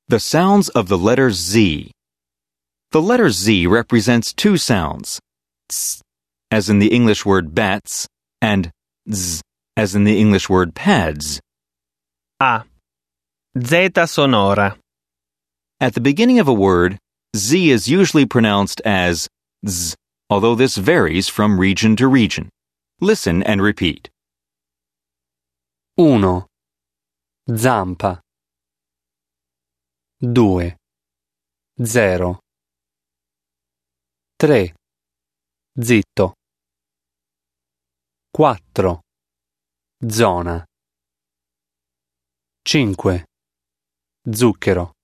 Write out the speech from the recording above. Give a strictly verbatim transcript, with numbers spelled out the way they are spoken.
The sounds of the letter Z. The letter Z represents two sounds, ts, as in the English word bats, and z, as in the English word pads. A. Zeta sonora. At the beginning of a word, Z is usually pronounced as z, although this varies from region to region. Listen and repeat. Uno. Zampa. Due. Zero. Tre. Zitto. Quattro. Zona. Cinque. Zucchero.